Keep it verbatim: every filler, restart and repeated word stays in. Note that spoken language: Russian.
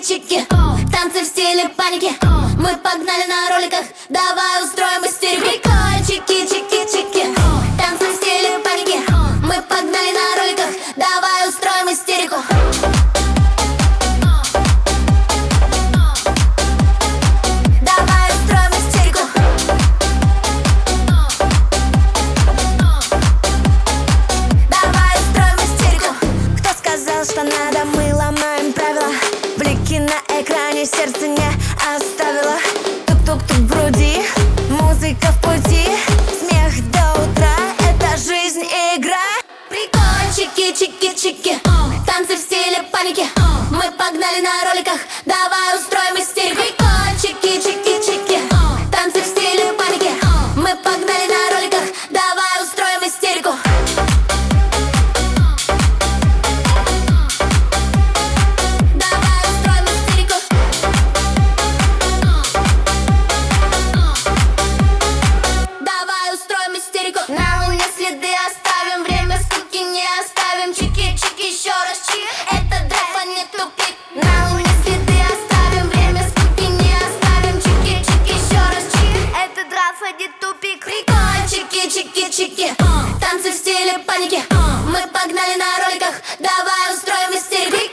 чики-чики, танцы в стиле паники. Мы погнали на роликах, давай устроим истерику. Прикольчики, чики-чики, танцы в стиле паники. Мы погнали на роликах, давай устроим истерику. Давай устроим истерику. Давай устроим истерику. Кто сказал, что надо, мы ломаем правила. Блики на экране, сердце не оставило. Тук-тук-тук в груди, музыка в пути. Смех до утра, это жизнь и игра. Прикольчики, чики-чики, танцы в стиле паники. Мы погнали на роликах, давай устроим истерику. Прикольчики, чики-чики, танцы в стиле паники. Мы погнали на роликах, давай устроим истерику. Давай устроим истерику. Давай устроим истерику. На луне следы оставим, время скуки не оставим. Чики-чики, еще раз чик, это драйв, а не тупик. На луне следы оставим, время скуки не оставим. Чики-чики, еще раз чик, Это драйв, а не тупик. прикольчики, чики-чики, танцы в стиле паники. Мы погнали на роликах, давай устроим истерику.